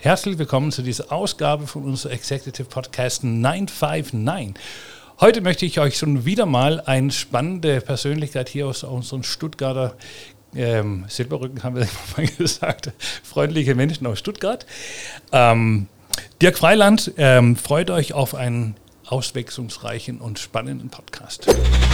Herzlich willkommen zu dieser Ausgabe von unserem Executive Podcast 959. Heute möchte ich euch schon wieder mal eine spannende Persönlichkeit hier aus unserem Stuttgarter Silberrücken, haben wir mal gesagt, freundliche Menschen aus Stuttgart. Dirk Freiland, freut euch auf einen auswechslungsreichen und spannenden Podcast.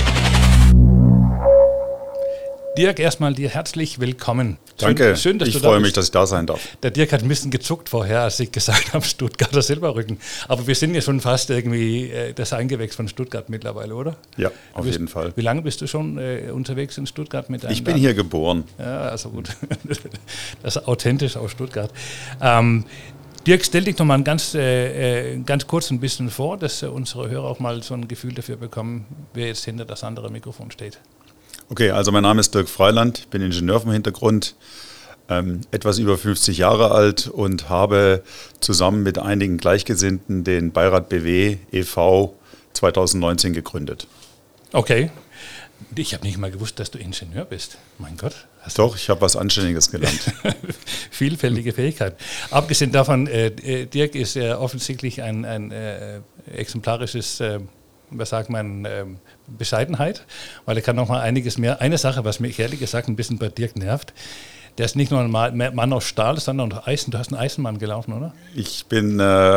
Dirk, erstmal dir herzlich willkommen. Danke, schön, dass ich du da freue bist. mich, dass ich da sein darf. Der Dirk hat ein bisschen gezuckt vorher, als ich gesagt habe, Stuttgarter Silberrücken. Aber wir sind ja schon fast irgendwie das Eingewächs von Stuttgart mittlerweile, oder? Ja, auf jeden Fall. Wie lange bist du schon unterwegs in Stuttgart mit deinem Ich bin hier geboren. Ja, also gut. Das ist authentisch aus Stuttgart. Dirk, stell dich noch mal ganz kurz ein bisschen vor, dass unsere Hörer auch mal so ein Gefühl dafür bekommen, wer jetzt hinter das andere Mikrofon steht. Okay, also mein Name ist Dirk Freiland, bin Ingenieur vom Hintergrund, etwas über 50 Jahre alt und habe zusammen mit einigen Gleichgesinnten den Beirat BW e.V. 2019 gegründet. Okay. Ich habe nicht mal gewusst, dass du Ingenieur bist. Mein Gott. Doch, ich habe was Anständiges gelernt. Vielfältige Fähigkeit. Abgesehen davon, Dirk ist offensichtlich ein exemplarisches, Bescheidenheit, weil er kann noch mal einiges mehr. Eine Sache, was mich ehrlich gesagt ein bisschen bei Dirk nervt, der ist nicht nur ein Mann aus Stahl, sondern auch Eisen. Du hast einen Eisenmann gelaufen, oder? Ich bin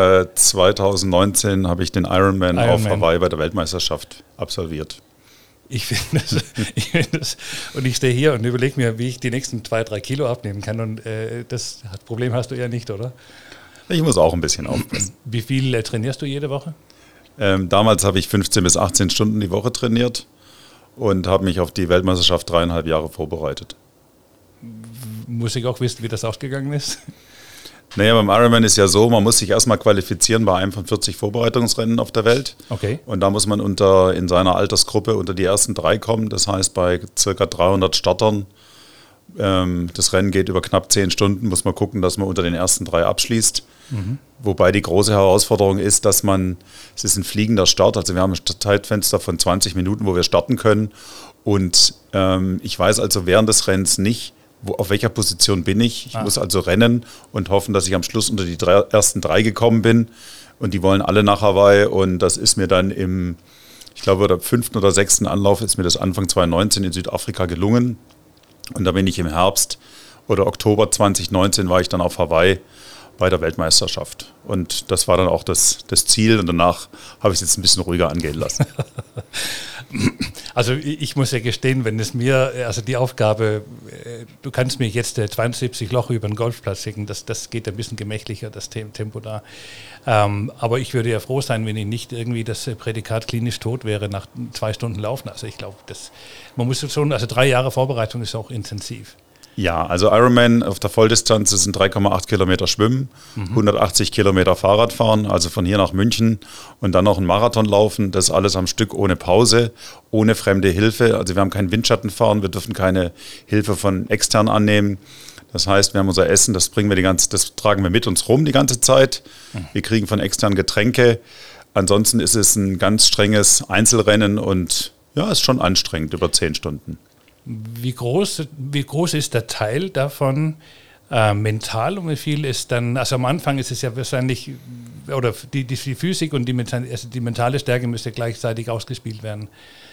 2019 habe ich den Ironman auf Hawaii bei der Weltmeisterschaft absolviert. Ich finde das, und ich stehe hier und überlege mir, wie ich die nächsten 2-3 Kilo abnehmen kann, und das Problem hast du ja nicht, oder? Ich muss auch ein bisschen aufpassen. Wie viel trainierst du jede Woche? Damals habe ich 15 bis 18 Stunden die Woche trainiert und habe mich auf die Weltmeisterschaft 3,5 Jahre vorbereitet. Muss ich auch wissen, wie das ausgegangen ist? Naja, beim Ironman ist ja so, man muss sich erstmal qualifizieren bei einem von 40 Vorbereitungsrennen auf der Welt. Okay. Und da muss man in seiner Altersgruppe unter die ersten 3 kommen. Das heißt, bei ca. 300 Startern, das Rennen geht über knapp 10 Stunden, muss man gucken, dass man unter den ersten 3 abschließt. Mhm. Wobei die große Herausforderung ist, es ist ein fliegender Start, also wir haben ein Zeitfenster von 20 Minuten, wo wir starten können. Und ich weiß also während des Rennens nicht, auf welcher Position bin ich. Ich muss also rennen und hoffen, dass ich am Schluss unter die ersten 3 gekommen bin. Und die wollen alle nach Hawaii. Und das ist mir dann ich glaube, im 5. oder 6. Anlauf ist mir das Anfang 2019 in Südafrika gelungen. Und da bin ich im Herbst oder Oktober 2019 war ich dann auf Hawaii bei der Weltmeisterschaft. Und das war dann auch das Ziel. Und danach habe ich es jetzt ein bisschen ruhiger angehen lassen. Also ich muss ja gestehen, wenn es mir, also die Aufgabe, du kannst mir jetzt 72 Loch über den Golfplatz schicken, das geht ein bisschen gemächlicher, das Tempo da. Aber ich würde ja froh sein, wenn ich nicht irgendwie das Prädikat klinisch tot wäre nach 2 Stunden Laufen. Also ich glaube, man muss schon, also 3 Jahre Vorbereitung ist auch intensiv. Ja, also Ironman auf der Volldistanz sind 3,8 Kilometer Schwimmen, 180 Kilometer Fahrrad fahren, also von hier nach München und dann noch einen Marathon laufen. Das alles am Stück ohne Pause, ohne fremde Hilfe. Also wir haben keinen Windschattenfahren, wir dürfen keine Hilfe von extern annehmen. Das heißt, wir haben unser Essen, das tragen wir mit uns rum die ganze Zeit. Wir kriegen von extern Getränke. Ansonsten ist es ein ganz strenges Einzelrennen und ja, ist schon anstrengend über 10 Stunden. Wie groß ist der Teil davon mental und wie viel ist dann, also am Anfang ist es ja wahrscheinlich, oder die Physik und die mentale Stärke müsste gleichzeitig ausgespielt werden.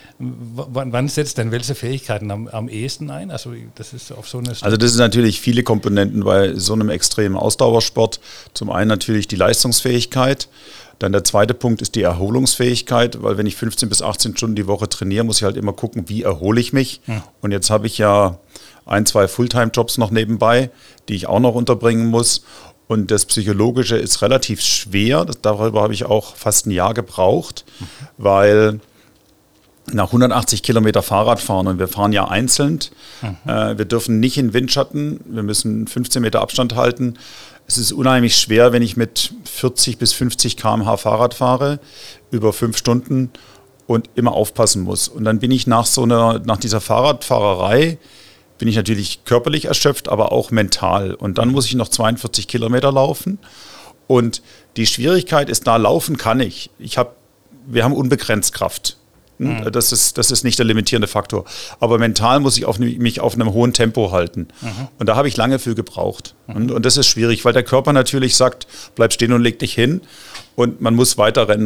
Wann setzt denn welche Fähigkeiten am ehesten ein? Also das ist auf so eine Also das sind natürlich viele Komponenten bei so einem extremen Ausdauersport. Zum einen natürlich die Leistungsfähigkeit. Dann der zweite Punkt ist die Erholungsfähigkeit, weil wenn ich 15 bis 18 Stunden die Woche trainiere, muss ich halt immer gucken, wie erhole ich mich. Und jetzt habe ich ja 1-2 Fulltime-Jobs noch nebenbei, die ich auch noch unterbringen muss. Und das Psychologische ist relativ schwer. Darüber habe ich auch fast ein Jahr gebraucht, weil nach 180 Kilometer Fahrrad fahren und wir fahren ja einzeln. Wir dürfen nicht in Windschatten, wir müssen 15 Meter Abstand halten. Es ist unheimlich schwer, wenn ich mit 40 bis 50 km/h Fahrrad fahre, über 5 Stunden und immer aufpassen muss. Und dann bin ich nach dieser Fahrradfahrerei, bin ich natürlich körperlich erschöpft, aber auch mental. Und dann muss ich noch 42 Kilometer laufen. Und die Schwierigkeit ist, da laufen kann ich. Wir haben unbegrenzt Kraft. Das ist nicht der limitierende Faktor. Aber mental muss ich mich auf einem hohen Tempo halten. Und da habe ich lange für gebraucht. Und das ist schwierig, weil der Körper natürlich sagt, bleib stehen und leg dich hin. Und man muss weiter rennen.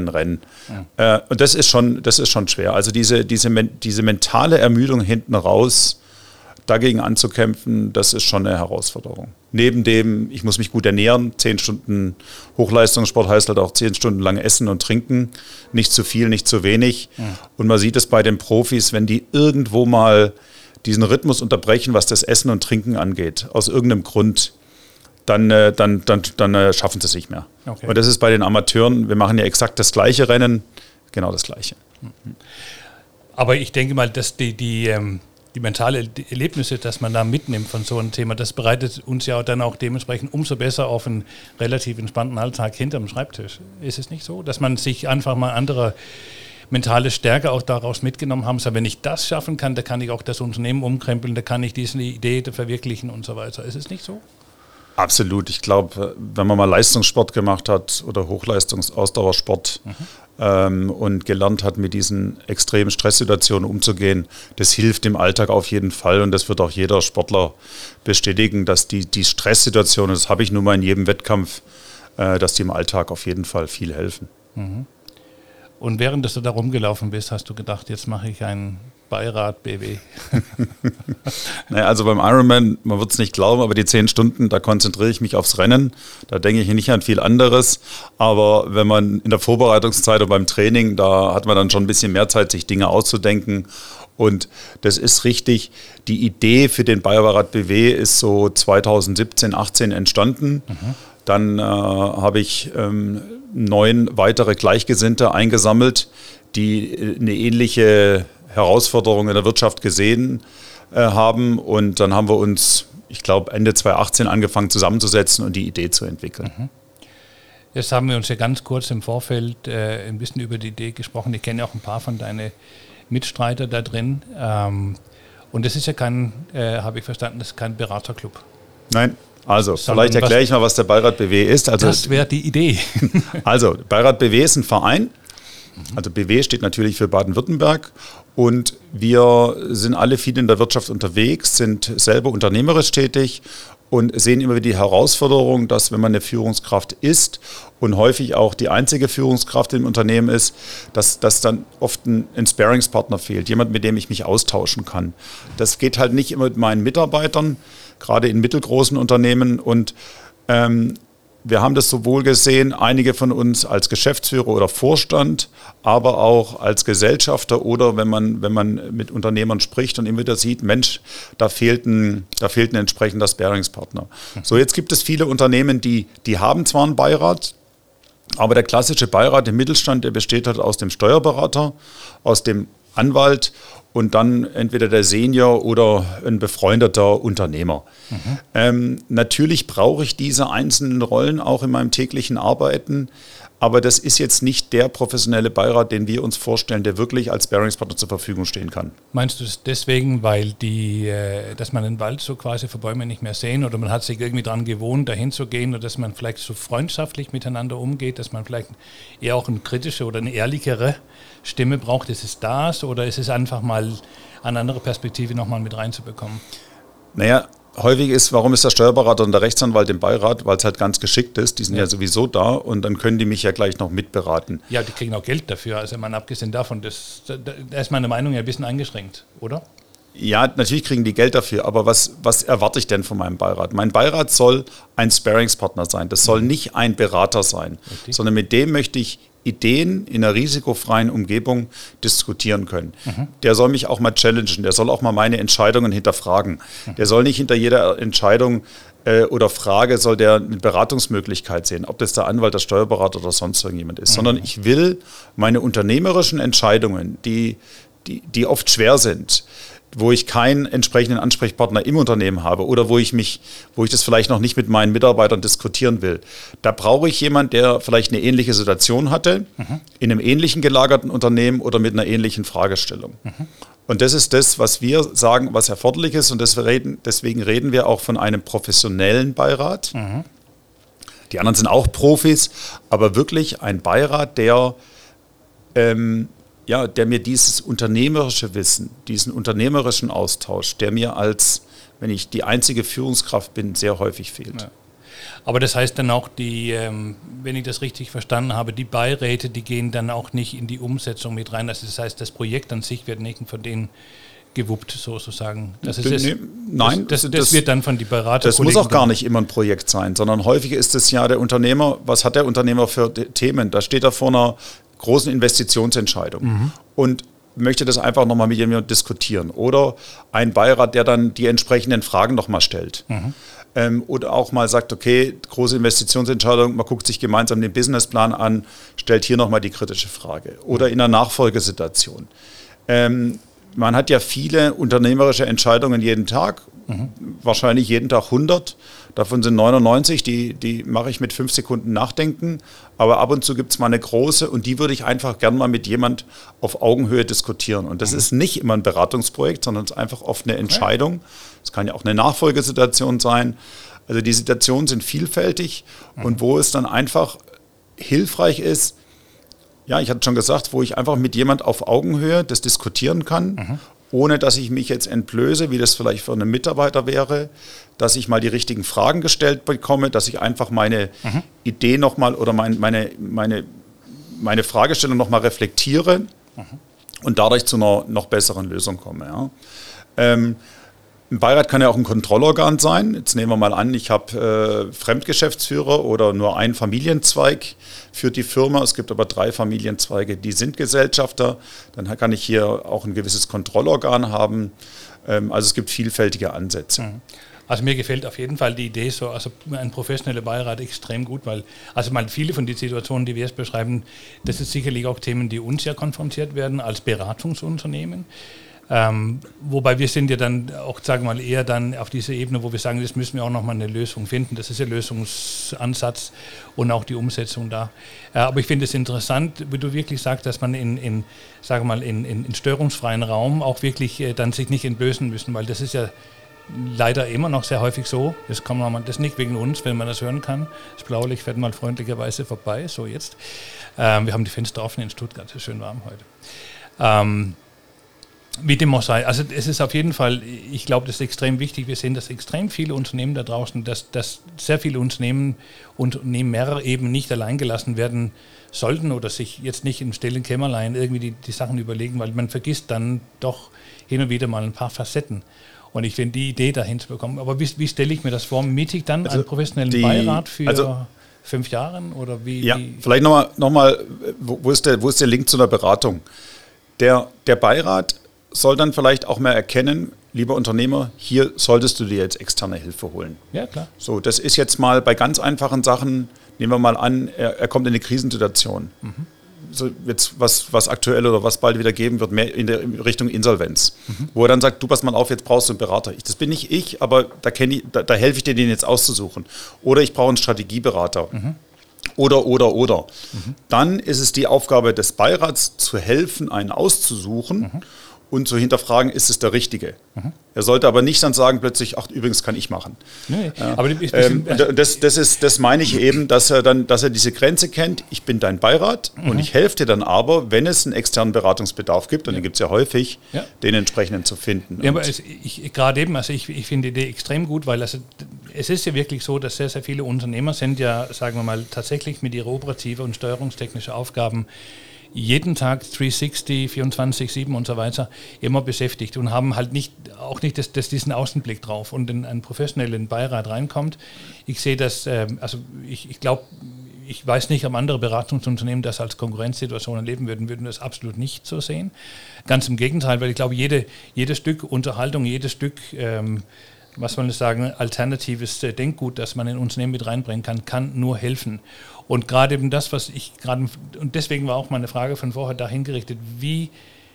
Und das ist schon schwer. Also diese mentale Ermüdung hinten raus, dagegen anzukämpfen, das ist schon eine Herausforderung. Neben dem, ich muss mich gut ernähren, 10 Stunden Hochleistungssport heißt halt auch 10 Stunden lang essen und trinken, nicht zu viel, nicht zu wenig. Und man sieht es bei den Profis, wenn die irgendwo mal diesen Rhythmus unterbrechen, was das Essen und Trinken angeht, aus irgendeinem Grund, dann schaffen sie es nicht mehr. Okay. Und das ist bei den Amateuren, wir machen ja exakt das gleiche Rennen, genau das gleiche. Aber ich denke mal, dass die mentale Erlebnisse, dass man da mitnimmt von so einem Thema, das bereitet uns ja dann auch dementsprechend umso besser auf einen relativ entspannten Alltag hinterm Schreibtisch. Ist es nicht so, dass man sich einfach mal andere mentale Stärke auch daraus mitgenommen haben? So, wenn ich das schaffen kann, da kann ich auch das Unternehmen umkrempeln, da kann ich diese Idee verwirklichen und so weiter. Ist es nicht so? Absolut. Ich glaube, wenn man mal Leistungssport gemacht hat oder Hochleistungsausdauersport und gelernt hat, mit diesen extremen Stresssituationen umzugehen, das hilft im Alltag auf jeden Fall. Und das wird auch jeder Sportler bestätigen, dass die Stresssituationen, das habe ich nun mal in jedem Wettkampf, dass die im Alltag auf jeden Fall viel helfen. Und während du da rumgelaufen bist, hast du gedacht, jetzt mache ich einen Beirat BW? Naja, also beim Ironman, man wird es nicht glauben, aber die 10 Stunden, da konzentriere ich mich aufs Rennen. Da denke ich nicht an viel anderes. Aber wenn man in der Vorbereitungszeit und beim Training, da hat man dann schon ein bisschen mehr Zeit, sich Dinge auszudenken. Und das ist richtig. Die Idee für den Beirat BW ist so 2017, 18 entstanden. Dann habe ich 9 weitere Gleichgesinnte eingesammelt, die eine ähnliche Herausforderung in der Wirtschaft gesehen haben. Und dann haben wir uns, ich glaube, Ende 2018 angefangen zusammenzusetzen und die Idee zu entwickeln. Jetzt haben wir uns ja ganz kurz im Vorfeld ein bisschen über die Idee gesprochen. Ich kenne ja auch ein paar von deinen Mitstreiter da drin. Und das ist ja kein, habe ich verstanden, das ist kein Beraterclub. Nein. Also, vielleicht erkläre ich mal, was der Beirat BW ist. Also, das wäre die Idee. Also, Beirat BW ist ein Verein. Also BW steht natürlich für Baden-Württemberg und wir sind alle viel in der Wirtschaft unterwegs, sind selber unternehmerisch tätig und sehen immer wieder die Herausforderung, dass wenn man eine Führungskraft ist und häufig auch die einzige Führungskraft im Unternehmen ist, dass dann oft ein Sparringspartner fehlt, jemand, mit dem ich mich austauschen kann. Das geht halt nicht immer mit meinen Mitarbeitern, gerade in mittelgroßen Unternehmen und wir haben das sowohl gesehen, einige von uns als Geschäftsführer oder Vorstand, aber auch als Gesellschafter oder wenn man mit Unternehmern spricht und immer wieder sieht, Mensch, da fehlt ein entsprechender Sparringspartner. So, jetzt gibt es viele Unternehmen, die haben zwar einen Beirat, aber der klassische Beirat im Mittelstand, der besteht halt aus dem Steuerberater, aus dem Anwalt und dann entweder der Senior oder ein befreundeter Unternehmer. Natürlich brauche ich diese einzelnen Rollen auch in meinem täglichen Arbeiten, aber das ist jetzt nicht der professionelle Beirat, den wir uns vorstellen, der wirklich als Sparringspartner zur Verfügung stehen kann. Meinst du das deswegen, weil dass man den Wald so quasi vor Bäumen nicht mehr sehen oder man hat sich irgendwie daran gewohnt, dahin zu gehen oder dass man vielleicht so freundschaftlich miteinander umgeht, dass man vielleicht eher auch eine kritische oder eine ehrlichere Stimme braucht? Ist es das oder ist es einfach mal eine andere Perspektive nochmal mit reinzubekommen? Naja, häufig ist, warum ist der Steuerberater und der Rechtsanwalt im Beirat? Weil es halt ganz geschickt ist. Die sind ja sowieso da und dann können die mich ja gleich noch mitberaten. Ja, die kriegen auch Geld dafür. Also man abgesehen davon, da ist meine Meinung ja ein bisschen eingeschränkt, oder? Ja, natürlich kriegen die Geld dafür, aber was erwarte ich denn von meinem Beirat? Mein Beirat soll ein Sparringspartner sein. Das soll nicht ein Berater sein, sondern mit dem möchte ich Ideen in einer risikofreien Umgebung diskutieren können. Der soll mich auch mal challengen, der soll auch mal meine Entscheidungen hinterfragen. Der soll nicht hinter jeder Entscheidung oder Frage soll der eine Beratungsmöglichkeit sehen, ob das der Anwalt, der Steuerberater oder sonst irgendjemand ist, sondern ich will meine unternehmerischen Entscheidungen, die oft schwer sind, wo ich keinen entsprechenden Ansprechpartner im Unternehmen habe oder wo ich das vielleicht noch nicht mit meinen Mitarbeitern diskutieren will. Da brauche ich jemanden, der vielleicht eine ähnliche Situation hatte, in einem ähnlichen gelagerten Unternehmen oder mit einer ähnlichen Fragestellung. Und das ist das, was wir sagen, was erforderlich ist und deswegen reden wir auch von einem professionellen Beirat. Die anderen sind auch Profis, aber wirklich ein Beirat, der der mir dieses unternehmerische Wissen, diesen unternehmerischen Austausch, der mir wenn ich die einzige Führungskraft bin, sehr häufig fehlt. Ja. Aber das heißt dann auch, wenn ich das richtig verstanden habe, die Beiräte, die gehen dann auch nicht in die Umsetzung mit rein. Also das heißt, das Projekt an sich wird nicht von denen gewuppt, sozusagen. Nein, das wird dann von die Berater. Das muss auch gar nicht immer ein Projekt sein, sondern häufig ist es ja der Unternehmer, was hat der Unternehmer für Themen? Da steht er vor einer großen Investitionsentscheidung und möchte das einfach nochmal mit jemandem diskutieren. Oder ein Beirat, der dann die entsprechenden Fragen nochmal stellt. Oder auch mal sagt, okay, große Investitionsentscheidung, man guckt sich gemeinsam den Businessplan an, stellt hier nochmal die kritische Frage. Oder in einer Nachfolgesituation. Man hat ja viele unternehmerische Entscheidungen jeden Tag, wahrscheinlich jeden Tag 100. Davon sind 99, die mache ich mit 5 Sekunden Nachdenken. Aber ab und zu gibt es mal eine große und die würde ich einfach gern mal mit jemand auf Augenhöhe diskutieren. Und das ist nicht immer ein Beratungsprojekt, sondern es ist einfach oft eine Entscheidung. Es kann ja auch eine Nachfolgesituation sein. Also die Situationen sind vielfältig und wo es dann einfach hilfreich ist, ja, ich hatte schon gesagt, wo ich einfach mit jemand auf Augenhöhe das diskutieren kann, ohne dass ich mich jetzt entblöße, wie das vielleicht für einen Mitarbeiter wäre, dass ich mal die richtigen Fragen gestellt bekomme, dass ich einfach meine Idee nochmal oder meine Fragestellung nochmal reflektiere und dadurch zu einer noch besseren Lösung komme. Ja. Ein Beirat kann ja auch ein Kontrollorgan sein. Jetzt nehmen wir mal an, ich habe Fremdgeschäftsführer oder nur einen Familienzweig für die Firma. Es gibt aber 3 Familienzweige, die sind Gesellschafter. Dann kann ich hier auch ein gewisses Kontrollorgan haben. Also es gibt vielfältige Ansätze. Also mir gefällt auf jeden Fall die Idee, also ein professioneller Beirat extrem gut, weil viele von den Situationen, die wir jetzt beschreiben, das ist sicherlich auch Themen, die uns ja konfrontiert werden als Beratungsunternehmen. Wobei wir sind ja dann auch, sagen wir mal, eher dann auf dieser Ebene, wo wir sagen, das müssen wir auch nochmal eine Lösung finden. Das ist der Lösungsansatz und auch die Umsetzung da. Aber ich finde es interessant, wie du wirklich sagst, dass man in störungsfreien Raum auch wirklich dann sich nicht entblößen müssen, weil das ist ja leider immer noch sehr häufig so. Das nicht wegen uns, wenn man das hören kann. Das Blaulicht fährt mal freundlicherweise vorbei, so jetzt. Wir haben die Fenster offen in Stuttgart, es ist schön warm heute. Wie dem auch sei. Also es ist auf jeden Fall, ich glaube, das ist extrem wichtig. Wir sehen, dass extrem viele Unternehmen da draußen, dass sehr viele Unternehmer eben nicht allein gelassen werden sollten oder sich jetzt nicht im stillen Kämmerlein irgendwie die Sachen überlegen, weil man vergisst dann doch hin und wieder mal ein paar Facetten. Und ich finde die Idee dahin zu bekommen. Aber wie stelle ich mir das vor? Miete ich dann einen professionellen Beirat für 5 Jahre? Oder wie? Ja, vielleicht nochmal, wo ist der Link zu einer Beratung? Der Beirat soll dann vielleicht auch mehr erkennen, lieber Unternehmer, hier solltest du dir jetzt externe Hilfe holen. Ja, klar. So, das ist jetzt mal bei ganz einfachen Sachen, nehmen wir mal an, er kommt in eine Krisensituation. So jetzt was aktuell oder was bald wieder geben wird, mehr in der Richtung Insolvenz. Wo er dann sagt, du pass mal auf, jetzt brauchst du einen Berater. Das bin nicht ich, aber da helfe ich dir, den jetzt auszusuchen. Oder ich brauche einen Strategieberater. Oder. Dann ist es die Aufgabe des Beirats, zu helfen, einen auszusuchen und zu hinterfragen, ist es der Richtige. Er sollte aber nicht dann sagen plötzlich, ach, übrigens kann ich machen. Nee, aber das meine ich eben, dass er diese Grenze kennt, ich bin dein Beirat und ich helfe dir dann aber, wenn es einen externen Beratungsbedarf gibt, und den gibt es ja häufig, den entsprechenden zu finden. Ja, aber ich finde die Idee extrem gut, weil es ist ja wirklich so, dass sehr, sehr viele Unternehmer sind ja, sagen wir mal, tatsächlich mit ihrer operative und steuerungstechnischen Aufgaben jeden Tag 360, 24/7 und so weiter immer beschäftigt und haben halt auch nicht diesen Außenblick drauf. Und wenn ein professioneller Beirat reinkommt, ich sehe das, ich glaube, ich weiß nicht, ob andere Beratungsunternehmen das als Konkurrenzsituation erleben würden das absolut nicht so sehen. Ganz im Gegenteil, weil ich glaube, jedes Stück Unterhaltung, jedes Stück was soll ich sagen, alternatives Denkgut, das man in Unternehmen mit reinbringen kann nur helfen. Und gerade eben das, und deswegen war auch meine Frage von vorher dahin gerichtet, wie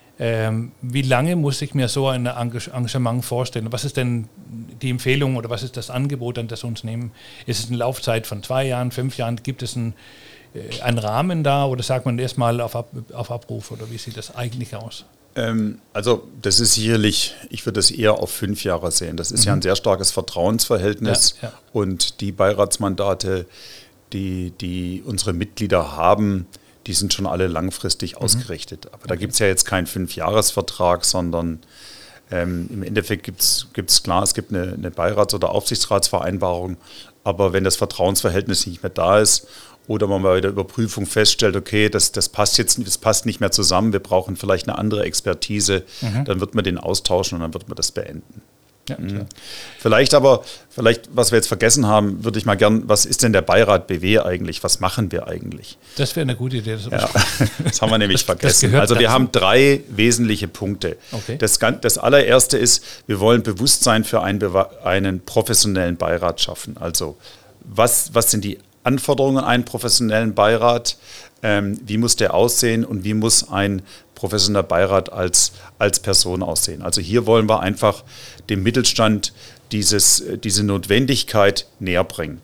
lange muss ich mir so ein Engagement vorstellen? Was ist denn die Empfehlung oder was ist das Angebot an das Unternehmen? Ist es eine Laufzeit von 2 Jahren, 5 Jahren? Gibt es einen Rahmen da oder sagt man erstmal auf Abruf oder wie sieht das eigentlich aus? Also das ist sicherlich, ich würde es eher auf 5 Jahre sehen. Das ist ja ein sehr starkes Vertrauensverhältnis und die Beiratsmandate, die unsere Mitglieder haben, die sind schon alle langfristig ausgerichtet. Aber da gibt es ja jetzt keinen 5-Jahres-Vertrag, sondern im Endeffekt gibt es eine Beirats- oder Aufsichtsratsvereinbarung. Aber wenn das Vertrauensverhältnis nicht mehr da ist oder man bei der Überprüfung feststellt, okay, das passt nicht mehr zusammen, wir brauchen vielleicht eine andere Expertise, dann wird man den austauschen und dann wird man das beenden. Ja, Vielleicht, was wir jetzt vergessen haben, würde ich mal gern, was ist denn der Beirat BW eigentlich? Was machen wir eigentlich? Das wäre eine gute Idee. Das haben wir nämlich vergessen. Also wir haben 3 wesentliche Punkte. Okay. Das allererste ist, wir wollen Bewusstsein für einen professionellen Beirat schaffen. Also was sind die Anforderungen an einen professionellen Beirat? Wie muss der aussehen und wie muss ein professioneller Beirat als Person aussehen? Also hier wollen wir einfach dem Mittelstand diese Notwendigkeit näher bringen.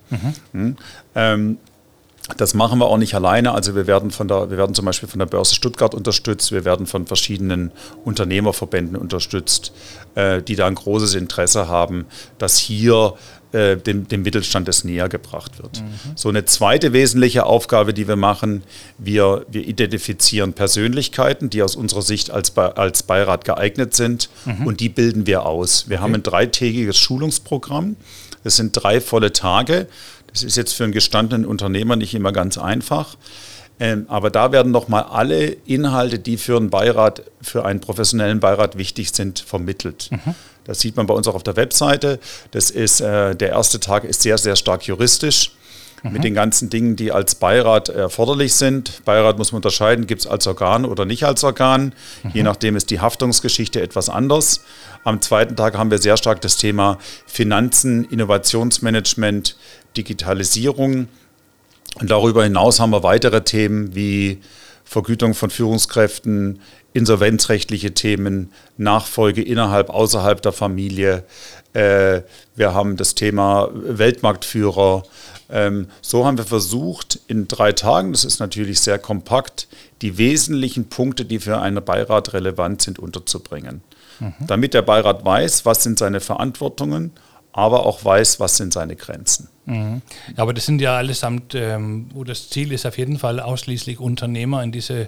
Das machen wir auch nicht alleine. Also wir werden zum Beispiel von der Börse Stuttgart unterstützt, wir werden von verschiedenen Unternehmerverbänden unterstützt, die da ein großes Interesse haben, dass hier dem Mittelstand das näher gebracht wird. So eine zweite wesentliche Aufgabe, die wir machen, wir identifizieren Persönlichkeiten, die aus unserer Sicht als Beirat geeignet sind und die bilden wir aus. Wir haben ein 3-tägiges Schulungsprogramm, das sind 3 volle Tage. Das ist jetzt für einen gestandenen Unternehmer nicht immer ganz einfach. Aber da werden nochmal alle Inhalte, die für einen professionellen Beirat wichtig sind, vermittelt. Das sieht man bei uns auch auf der Webseite. Der erste Tag ist sehr, sehr stark juristisch mit den ganzen Dingen, die als Beirat erforderlich sind. Beirat muss man unterscheiden, gibt es als Organ oder nicht als Organ. Je nachdem ist die Haftungsgeschichte etwas anders. Am zweiten Tag haben wir sehr stark das Thema Finanzen, Innovationsmanagement, Digitalisierung. Und darüber hinaus haben wir weitere Themen wie Vergütung von Führungskräften, insolvenzrechtliche Themen, Nachfolge innerhalb, außerhalb der Familie. Wir haben das Thema Weltmarktführer. So haben wir versucht, in 3 Tagen, das ist natürlich sehr kompakt, die wesentlichen Punkte, die für einen Beirat relevant sind, unterzubringen. Damit der Beirat weiß, was sind seine Verantwortungen, aber auch weiß, was sind seine Grenzen. Ja, aber das sind ja allesamt, wo das Ziel ist auf jeden Fall ausschließlich Unternehmer in diese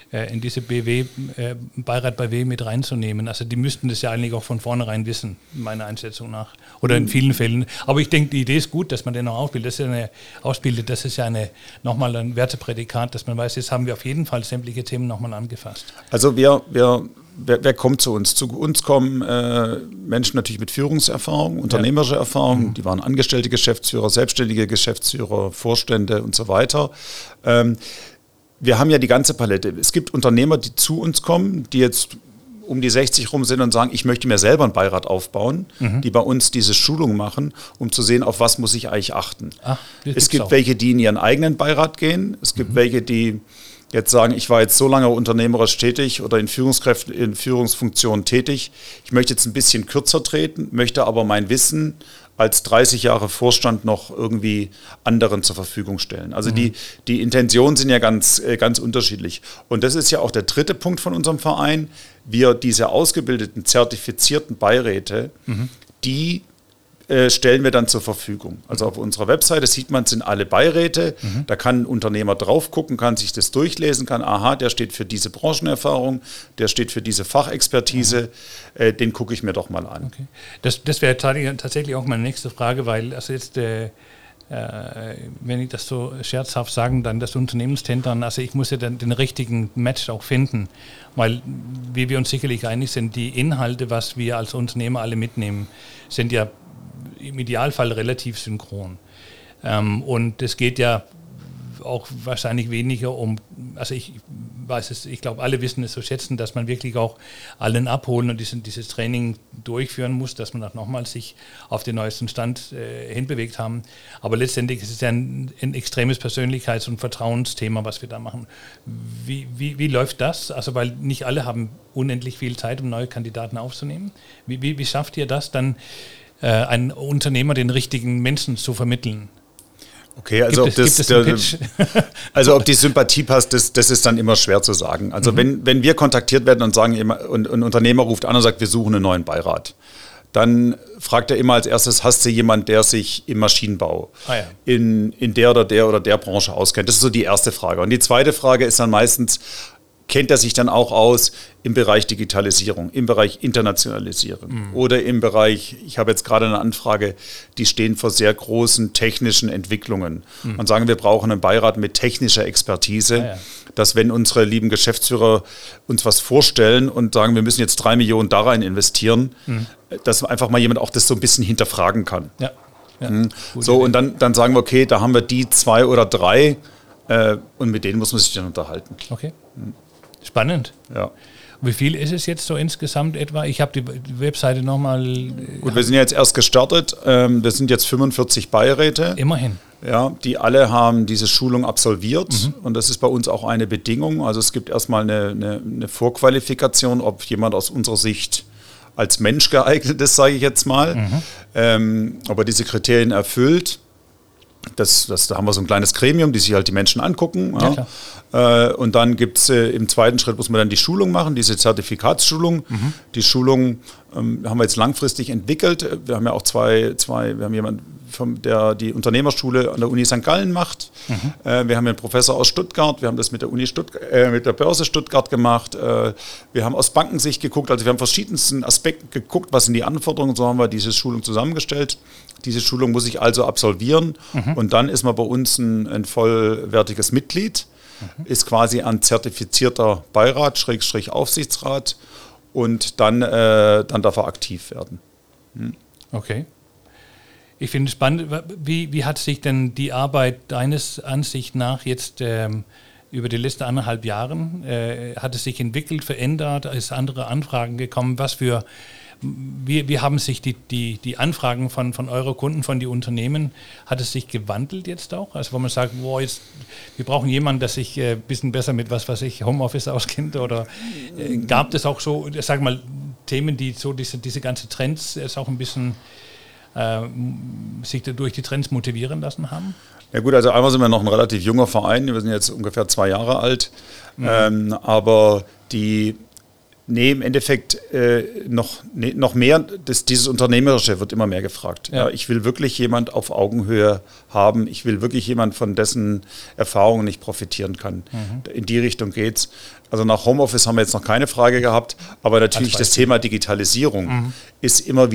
Beirat BW mit reinzunehmen. Also die müssten das ja eigentlich auch von vornherein wissen, meiner Einschätzung nach. Oder in vielen Fällen. Aber ich denke, die Idee ist gut, dass man den noch ausbildet. Das ist ja nochmal ein Werteprädikat, dass man weiß, jetzt haben wir auf jeden Fall sämtliche Themen nochmal angefasst. Also wer kommt zu uns? Zu uns kommen Menschen natürlich mit Führungserfahrung, unternehmerische Erfahrung, die waren angestellte Geschäftsführer, selbstständige Geschäftsführer, Vorstände und so weiter. Wir haben ja die ganze Palette. Es gibt Unternehmer, die zu uns kommen, die jetzt um die 60 rum sind und sagen, ich möchte mir selber einen Beirat aufbauen, die bei uns diese Schulung machen, um zu sehen, auf was muss ich eigentlich achten. Es gibt welche, die in ihren eigenen Beirat gehen. Es gibt welche, die jetzt sagen, ich war jetzt so lange unternehmerisch tätig oder in Führungsfunktionen tätig. Ich möchte jetzt ein bisschen kürzer treten, möchte aber mein Wissen als 30 Jahre Vorstand noch irgendwie anderen zur Verfügung stellen. Also die Intentionen sind ja ganz unterschiedlich. Und das ist ja auch der 3. Punkt von unserem Verein. Wir diese ausgebildeten, zertifizierten Beiräte, die stellen wir dann zur Verfügung. Also auf unserer Webseite sieht man, sind alle Beiräte. Da kann ein Unternehmer drauf gucken, kann sich das durchlesen, kann, aha, der steht für diese Branchenerfahrung, der steht für diese Fachexpertise, den gucke ich mir doch mal an. Okay. Das wäre tatsächlich auch meine nächste Frage, weil also jetzt, wenn ich das so scherzhaft sagen, dann das Unternehmenstendern, also ich muss ja dann den richtigen Match auch finden, weil, wie wir uns sicherlich einig sind, die Inhalte, was wir als Unternehmer alle mitnehmen, sind ja im Idealfall relativ synchron. Und es geht ja auch wahrscheinlich weniger um, also ich weiß es, ich glaube, alle wissen es zu schätzen, dass man wirklich auch allen abholen und dieses Training durchführen muss, dass man auch nochmal sich auf den neuesten Stand hinbewegt haben. Aber letztendlich ist es ja ein extremes Persönlichkeits- und Vertrauensthema, was wir da machen. Wie läuft das? Also, weil nicht alle haben unendlich viel Zeit, um neue Kandidaten aufzunehmen. Wie schafft ihr das dann, einen Unternehmer den richtigen Menschen zu vermitteln? Okay, also ob die Sympathie passt, das ist dann immer schwer zu sagen. Also wenn wir kontaktiert werden und sagen, und ein Unternehmer ruft an und sagt, wir suchen einen neuen Beirat, dann fragt er immer als erstes, hast du jemanden, der sich im Maschinenbau in der oder der Branche auskennt? Das ist so die erste Frage. Und die zweite Frage ist dann meistens, kennt er sich dann auch aus im Bereich Digitalisierung, im Bereich Internationalisierung oder im Bereich, ich habe jetzt gerade eine Anfrage, die stehen vor sehr großen technischen Entwicklungen und sagen, wir brauchen einen Beirat mit technischer Expertise, dass wenn unsere lieben Geschäftsführer uns was vorstellen und sagen, wir müssen jetzt 3 Millionen da rein investieren, dass einfach mal jemand auch das so ein bisschen hinterfragen kann. Ja. So, und dann sagen wir, okay, da haben wir die 2 oder 3 und mit denen muss man sich dann unterhalten. Okay. Spannend. Ja. Wie viel ist es jetzt so insgesamt etwa? Ich habe die Webseite nochmal... Gut, wir sind jetzt erst gestartet. Wir sind jetzt 45 Beiräte. Immerhin. Ja, die alle haben diese Schulung absolviert und das ist bei uns auch eine Bedingung. Also es gibt erstmal eine Vorqualifikation, ob jemand aus unserer Sicht als Mensch geeignet ist, sage ich jetzt mal. Ob er diese Kriterien erfüllt. Da haben wir so ein kleines Gremium, die sich halt die Menschen angucken. Ja. Und dann gibt es im zweiten Schritt, muss man dann die Schulung machen, diese Zertifikatsschulung. Die Schulung haben wir jetzt langfristig entwickelt. Wir haben ja auch wir haben jemanden, der die Unternehmerschule an der Uni St. Gallen macht. Wir haben einen Professor aus Stuttgart, wir haben das mit der Uni mit der Börse Stuttgart gemacht. Wir haben aus Bankensicht geguckt, also wir haben verschiedensten Aspekten geguckt, was sind die Anforderungen, so haben wir diese Schulung zusammengestellt. Diese Schulung muss ich also absolvieren und dann ist man bei uns ein vollwertiges Mitglied, ist quasi ein zertifizierter Beirat, / Aufsichtsrat und dann darf er aktiv werden. Okay. Ich finde es spannend, wie hat sich denn die Arbeit deines Ansicht nach jetzt über die letzten 1,5 Jahren, hat es sich entwickelt, verändert, ist andere Anfragen gekommen, wie haben sich die Anfragen von euren Kunden, von den Unternehmen, hat es sich gewandelt jetzt auch? Also wo man sagt, wir brauchen jemanden, der sich ein bisschen besser mit Homeoffice auskennt oder gab es auch so, sag mal, Themen, die so diese ganzen Trends es auch ein bisschen sich durch die Trends motivieren lassen haben? Ja gut, also einmal sind wir noch ein relativ junger Verein, wir sind jetzt ungefähr 2 Jahre alt, aber im Endeffekt noch mehr, dieses Unternehmerische wird immer mehr gefragt. Ja. Ja, ich will wirklich jemand auf Augenhöhe haben, ich will wirklich jemand, von dessen Erfahrungen ich profitieren kann. In die Richtung geht's. Also nach Homeoffice haben wir jetzt noch keine Frage gehabt, aber natürlich das Thema Digitalisierung kommt immer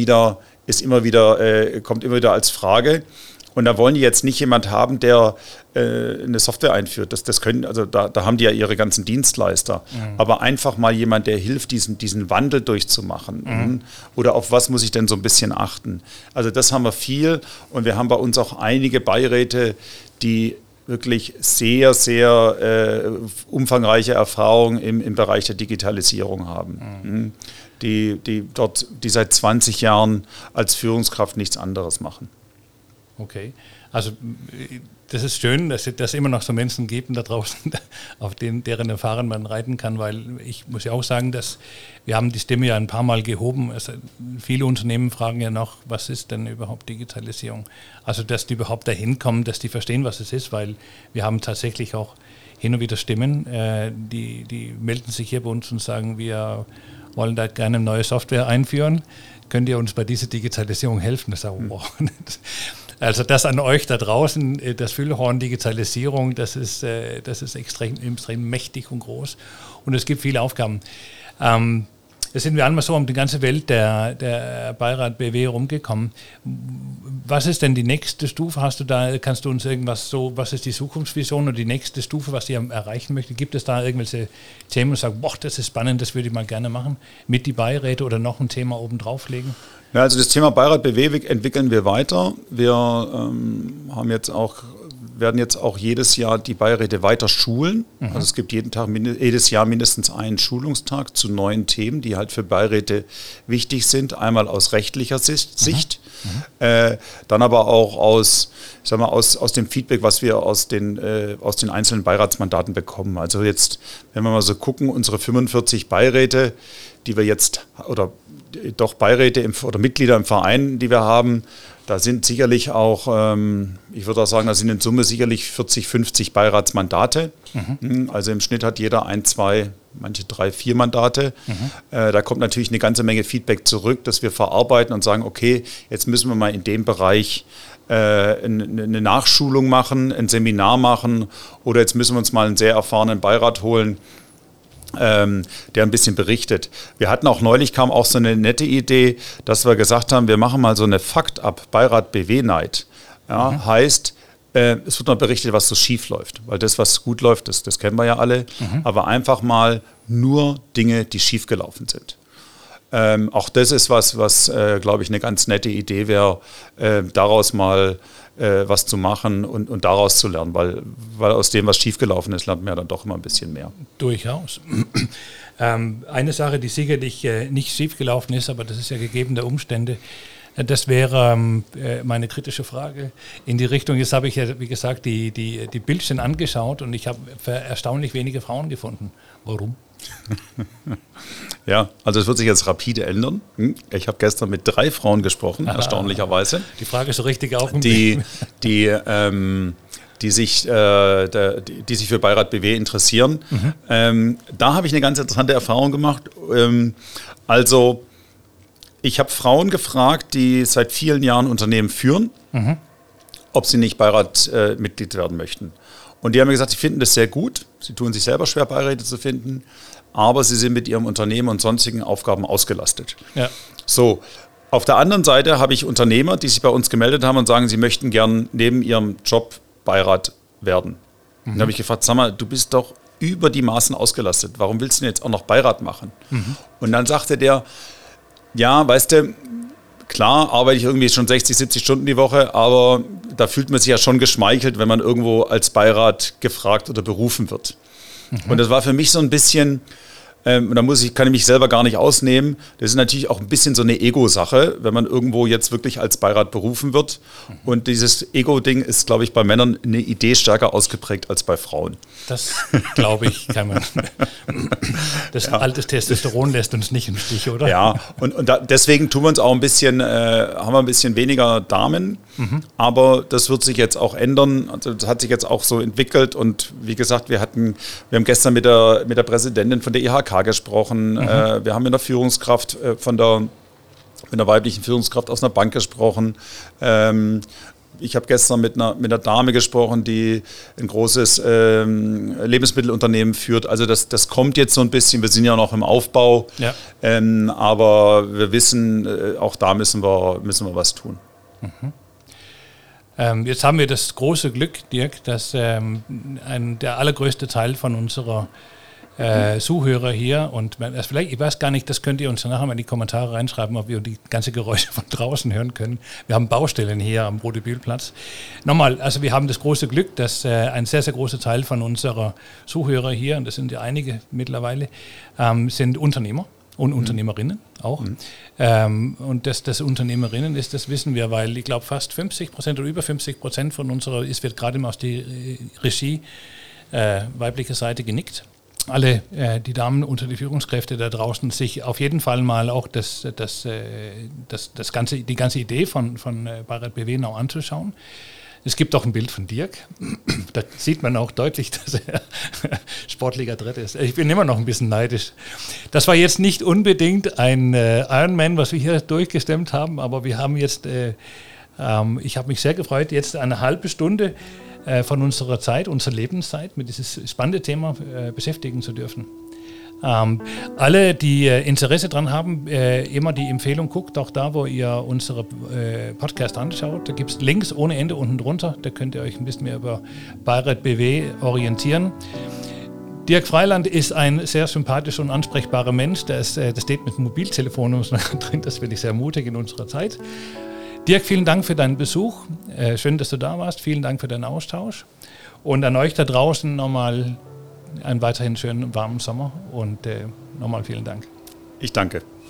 wieder als Frage. Und da wollen die jetzt nicht jemand haben, der eine Software einführt. Das können, also da haben die ja ihre ganzen Dienstleister. Aber einfach mal jemand, der hilft, diesen Wandel durchzumachen. Oder auf was muss ich denn so ein bisschen achten? Also das haben wir viel. Und wir haben bei uns auch einige Beiräte, die wirklich sehr, sehr umfangreiche Erfahrungen im Bereich der Digitalisierung haben. Die seit 20 Jahren als Führungskraft nichts anderes machen. Okay, also das ist schön, dass es immer noch so Menschen gibt da draußen, auf deren Erfahrung man reiten kann, weil ich muss ja auch sagen, dass wir haben die Stimme ja ein paar Mal gehoben. Also viele Unternehmen fragen ja noch, was ist denn überhaupt Digitalisierung? Also dass die überhaupt dahin kommen, dass die verstehen, was es ist, weil wir haben tatsächlich auch hin und wieder Stimmen, die melden sich hier bei uns und sagen, wir wollen da gerne eine neue Software einführen. Könnt ihr uns bei dieser Digitalisierung helfen? Das ist auch, wow. Also das an euch da draußen, das Füllhorn Digitalisierung, das ist extrem mächtig und groß und es gibt viele Aufgaben. Da sind wir einmal so um die ganze Welt der Beirat BW rumgekommen. Was ist denn die nächste Stufe? Kannst du uns irgendwas was ist die Zukunftsvision oder die nächste Stufe, was ihr erreichen möchtet? Gibt es da irgendwelche Themen, wo du sagst, boah, das ist spannend, das würde ich mal gerne machen, mit die Beiräte oder noch ein Thema oben drauflegen? Ja, also das Thema Beirat BW entwickeln wir weiter. Wir werden jetzt auch jedes Jahr die Beiräte weiter schulen. Also es gibt jedes Jahr mindestens einen Schulungstag zu neuen Themen, die halt für Beiräte wichtig sind. Einmal aus rechtlicher Sicht, dann aber auch aus dem Feedback, was wir aus den einzelnen Beiratsmandaten bekommen. Also jetzt, wenn wir mal so gucken, unsere 45 Beiräte, die wir jetzt, oder doch Beiräte oder Mitglieder im Verein, die wir haben, Da sind sicherlich auch, ich würde auch sagen, da sind in Summe sicherlich 40, 50 Beiratsmandate. Also im Schnitt hat jeder 1, 2, manche 3, 4 Mandate. Da kommt natürlich eine ganze Menge Feedback zurück, dass wir verarbeiten und sagen, okay, jetzt müssen wir mal in dem Bereich eine Nachschulung machen, ein Seminar machen oder jetzt müssen wir uns mal einen sehr erfahrenen Beirat holen, der ein bisschen berichtet. Wir hatten auch neulich, kam auch so eine nette Idee, dass wir gesagt haben, wir machen mal so eine Fakt-Up Beirat-BW-Night. Ja, heißt, es wird noch berichtet, was so schief läuft. Weil das, was gut läuft, das kennen wir ja alle. Aber einfach mal nur Dinge, die schief gelaufen sind. Auch das ist was glaube ich, eine ganz nette Idee wäre, daraus mal was zu machen und daraus zu lernen, weil aus dem, was schiefgelaufen ist, lernt man ja dann doch immer ein bisschen mehr. Durchaus. Eine Sache, die sicherlich nicht schiefgelaufen ist, aber das ist ja gegeben der Umstände, das wäre meine kritische Frage in die Richtung. Jetzt habe ich ja, wie gesagt, die Bildchen angeschaut und ich habe erstaunlich wenige Frauen gefunden. Warum? Ja, also es wird sich jetzt rapide ändern. Ich habe gestern mit 3 Frauen gesprochen, erstaunlicherweise. Die Frage ist so richtig auf. Die sich für Beirat BW interessieren. Da habe ich eine ganz interessante Erfahrung gemacht. Also ich habe Frauen gefragt, die seit vielen Jahren Unternehmen führen, ob sie nicht Beiratmitglied werden möchten. Und die haben mir gesagt, sie finden das sehr gut. Sie tun sich selber schwer, Beiräte zu finden, aber sie sind mit ihrem Unternehmen und sonstigen Aufgaben ausgelastet. Ja. So, auf der anderen Seite habe ich Unternehmer, die sich bei uns gemeldet haben und sagen, sie möchten gern neben ihrem Job Beirat werden. Dann habe ich gefragt, sag mal, du bist doch über die Maßen ausgelastet. Warum willst du denn jetzt auch noch Beirat machen? Und dann sagte der, ja, weißt du, klar arbeite ich irgendwie schon 60, 70 Stunden die Woche, aber da fühlt man sich ja schon geschmeichelt, wenn man irgendwo als Beirat gefragt oder berufen wird. Und das war für mich so ein bisschen, und da kann ich mich selber gar nicht ausnehmen, das ist natürlich auch ein bisschen so eine Ego-Sache, wenn man irgendwo jetzt wirklich als Beirat berufen wird. Und dieses Ego-Ding ist, glaube ich, bei Männern eine Idee stärker ausgeprägt als bei Frauen. Das glaube ich, kann man. Das altes Testosteron lässt uns nicht im Stich, oder? Ja, und deswegen tun wir uns auch ein bisschen, haben wir ein bisschen weniger Damen, aber das wird sich jetzt auch ändern. Also das hat sich jetzt auch so entwickelt und wie gesagt, wir haben gestern mit der Präsidentin von der IHK gesprochen, wir haben mit einer Führungskraft mit einer weiblichen Führungskraft aus einer Bank gesprochen. Ich habe gestern mit einer Dame gesprochen, die ein großes Lebensmittelunternehmen führt. Also das kommt jetzt so ein bisschen, wir sind ja noch im Aufbau, aber wir wissen, auch da müssen wir was tun. Jetzt haben wir das große Glück, Dirk, dass der allergrößte Teil von unserer Zuhörer hier und vielleicht, ich weiß gar nicht, das könnt ihr uns nachher mal in die Kommentare reinschreiben, ob wir die ganze Geräusche von draußen hören können. Wir haben Baustellen hier am Rodebühlplatz. Nochmal, also wir haben das große Glück, dass ein sehr, sehr großer Teil von unserer Zuhörer hier, und das sind ja einige mittlerweile, sind Unternehmer und Unternehmerinnen auch. Und dass das Unternehmerinnen ist, das wissen wir, weil ich glaube fast 50% oder über 50% von unserer, es wird gerade mal aus der Regie weibliche Seite genickt. Alle die Damen unter die Führungskräfte da draußen sich auf jeden Fall mal auch die ganze Idee von Beirat BW noch anzuschauen. Es gibt auch ein Bild von Dirk. Da sieht man auch deutlich, dass er Sportliga Dritt ist. Ich bin immer noch ein bisschen neidisch. Das war jetzt nicht unbedingt ein Ironman, was wir hier durchgestemmt haben, aber wir haben jetzt, ich habe mich sehr gefreut, jetzt eine halbe Stunde von unserer Zeit, unserer Lebenszeit mit dieses spannende Thema beschäftigen zu dürfen. Alle, die Interesse dran haben, immer die Empfehlung, guckt auch da, wo ihr unsere Podcast anschaut. Da gibt es Links ohne Ende unten drunter. Da könnt ihr euch ein bisschen mehr über Beirat BW orientieren. Dirk Freiland ist ein sehr sympathischer und ansprechbarer Mensch. Das steht mit dem Mobiltelefon drin. Das finde ich sehr mutig in unserer Zeit. Dirk, vielen Dank für deinen Besuch. Schön, dass du da warst. Vielen Dank für deinen Austausch. Und an euch da draußen nochmal einen weiterhin schönen, warmen Sommer und nochmal vielen Dank. Ich danke.